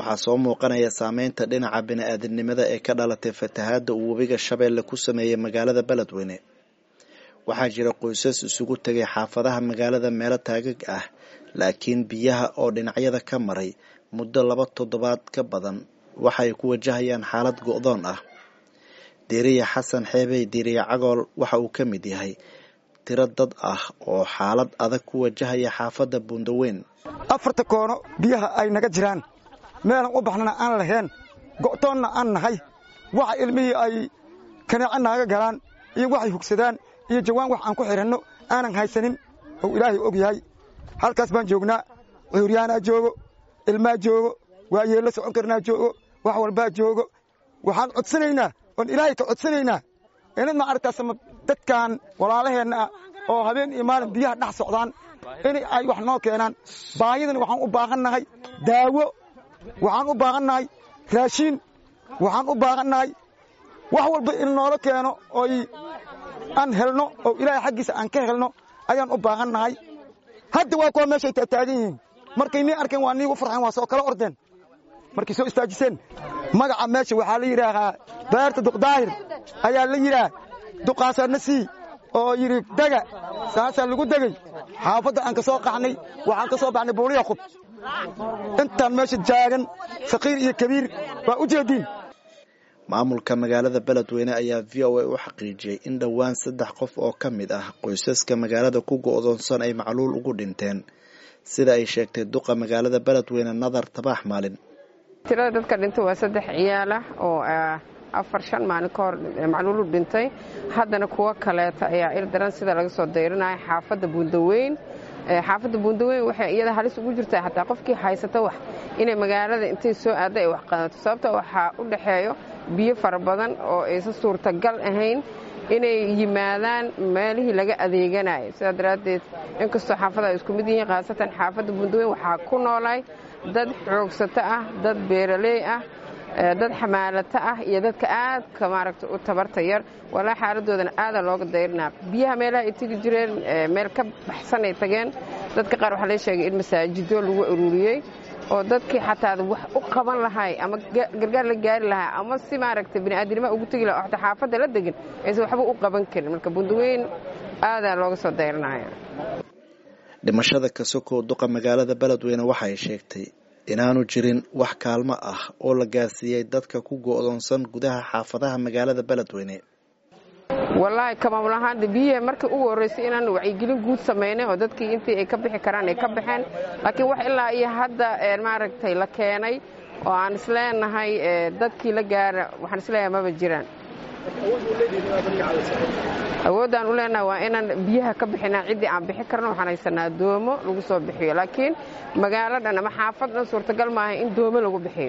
waxaa soo muuqanaya saameynta dhinaca bini'aadanimada ee ka dhalatay fatahaadda uu webiga Shabeelle ku sameeyay magaalada Beledweyne. Waxaa jira qoysas isugu tagay xaafadaha magaalada meelo taagag ah, laakiin biyaha oo dhinacyada ka maray muddo 2 toddobaad ka badan waxay ku wajahayaan xaalad go'doon ah. Diiriye Xasan Xeebey Diiriye Cagool waxa uu ka mid yahay tiro dad ah oo xaalad adag ku wajahaya xaafadda Buundaweyn. 4 koono biyaha ay naga jiraan meelan u baxnana aan lahayn go'toonna aan nahay waxa ilmihii ay kanaaca naaga galaan iyo waxay hugsadaan iyo jawaan wax aan ku xiranno aanan haysanin oo Ilaahay og yahay. Halkaas baan joognaa, cuuryaana joogo, ilmaa joogo, waayeelo socon karnaa joogo, wax walba joogo. Waxaan codsanaynaa oo Ilaahay ka codsanaynaa inad ma arkaas dadkan walaalaheena oo habeen iyo maalin biyaha dhax socdaan in ay wax noo keenaan. Baahidan waxaan u baahannahay daawo, waxaan u baahannahay raashin, waxaan u baahannahay wax walba in noola keeno oo aan helno oo Ilaahay xaqiisa aan ka helno ayaan u baahannahay. Hadda waa kuwa meesha taagan yihiin markay ni arkeen waa niigu farxan waa soo kala ordeen markii soo istaajiseen. Magaca meesha waxaa la yiraahdaa beerta Duqdaahir ayaa la yiraahdaa duqaasana si oo yiri daga saasa lagu dagay xaafadda aan ka soo qaxnay waxaan ka soo baxnay Buuliya Qub. Intaan meesha jaagan saqiir iyo kabiir waa u jeedin. Maamulka magaalada Beledweyne ayaa VOA u xaqiijiyay in dhawaan 3 qof oo ka mid ah qoysaska magaalada ku go'doonsan ay macluul ugu dhinteen, sida ay sheegtay duqa magaalada Beledweyne Nadar Tabax Maalin. tirada dadka dhintay waa 3 ciyaal ah oo 4-5 maalin ka hor macluul u dhintay. Haddana kuwa kaleeta ayaa ildaran sida laga soo deyrinayo xaafadda Buundaweyn. Xaafadda Buundaweyn waxay iyada halis ugu jirtaa hataa qofkii haysata wax inay magaalada intay soo aaday ay wax qaadato, sababtoo waxaa u dhaxeeyo biyo fara badan oo aysan suurtagal ahayn inay yimaadaan meelihii laga adeeganayo. Sidaa daraadeed inkastoo xaafadaha isku mid yihiin, khaasatan xaafadda Buundaweyn waxaa ku noolay dad xoogsato ah, dad beeraley ah, dad xamaalata ah iyo dadka aad ka maaragtay u tabarta yar. walaa xaaladoodan aad looga dayrinaa. Biyaha meelaha ay tigi jireen meel ka baxsan ay tageen. Dadka qaar waxa la sheegay in masaajido lagu ururiyay oo dadkii xataa wax u qaban lahay ama gargaar la gaari lahaa ama si maaragtay bini'aadanimo ugu tagi lahaa oo xaafadda la degan aysan waxba u qaban karin. Marka Buundaweyn aad looga soo dayrinaya. Dhimashada ka soo duqa magaalada Beledweyne waxay sheegtay inaanu jirin wax kaalmo ah oo la gaarsiiyay dadka ku go'doonsan gudaha xaafadaha magaalada Beledweyne. Wallahi kama malahan biyo markii ugu horeysay inaan wacyigelin guud sameeynay oo dadkii intii ay ka bixi karaan ay ka baxeen, laakiin wax ilaa iyo hadda maaragtay la keenay oo aan isleenahay dadkii la gaara waxaan isleenahay ma jiraan. awoodaan u leenahay waa inaan biyaha ka bixinaa cidii aan bixi karno. waxaan haysanaa doomo lagu soo bixiyo, laakiin magaaladan ama xaafadan suurtagal maaha in doomo lagu bixiyo.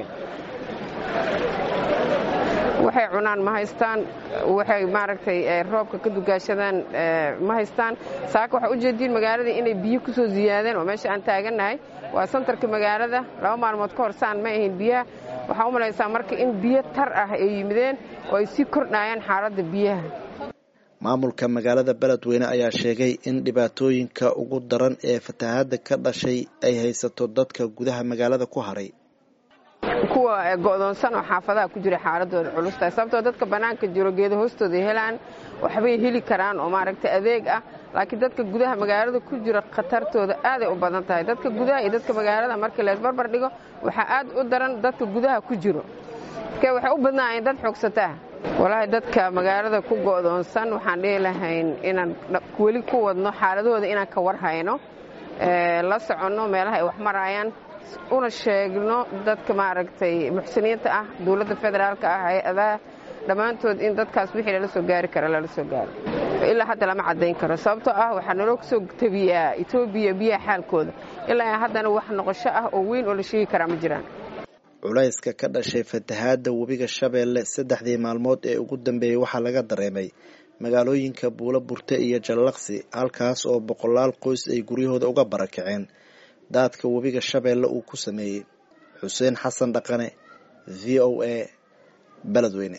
waxay cunaan ma haystaan, waxay maaragtay roobka ka dugaashadaan ma haystaan. saaka waxa u jeedin magaalada inay biyo ku soo ziyaadeen oo meesha aan taaganahay waa santarka magaalada. 2 maalmood ka hor saan ma ahayn biyaha. waxa u malaysaa marka in biyo tar ah ay yimideen oo ay si kordhayaan xaaladda biyaha. Maamulka magaalada Beledweyne ayaa sheegay in dhibaatooyinka ugu daran ee fatahaadda ka dhashay ay haysato dadka gudaha magaalada ku haray. kuwa go'doonsan oo xaafadaha ku jira xaaladooda culus tahay, sababtoo dadka banaanka jiro geedo hoostooda helaan waxbay heli karaan oo maaragtay adeeg ah, laakiin dadka gudaha magaalada ku jira khatartooda aad ay u badan tahay. dadka gudaha iyo dadka magaalada markii la isbarbar dhigo waxaa aad u daran dadka gudaha ku jiro. waxay u badnaayeen dad xoogsataa. walaahi dadka magaalada ku go'doonsan waxaan dhihi lahayn inaan weli ku wadno xaaladooda inaan ka warhayno, la soconno meelaha ay wax marayaan, una sheegno dadka maaragtay muxsiniinta ah, dawladda federaalka ah, hay'adaha dhammaantood in dadkaas wixii lala soo gaari karo lala soo gaaro. ilaa hadda lama cadayn karo, sababtoo ah waxaa naloo soo tabiyaa Itoobiya biyaha xaalkooda. ilaa haddana wax noqosho ah oo weyn oo la sheegi karaa ma jiraan. Culayska ka dhashay fatahaadda webiga Shabeelle 3 maalmood ee ugu dambeeyay waxaa laga dareemay magaalooyinka Buula Burte iyo Jallaqsi, halkaas oo boqolaal qoys ay guryahooda uga barakaceen daadka webiga Shabeelle uu ku sameeyay. Xuseen Xasan Dhaqane, VOA, Beledweyne.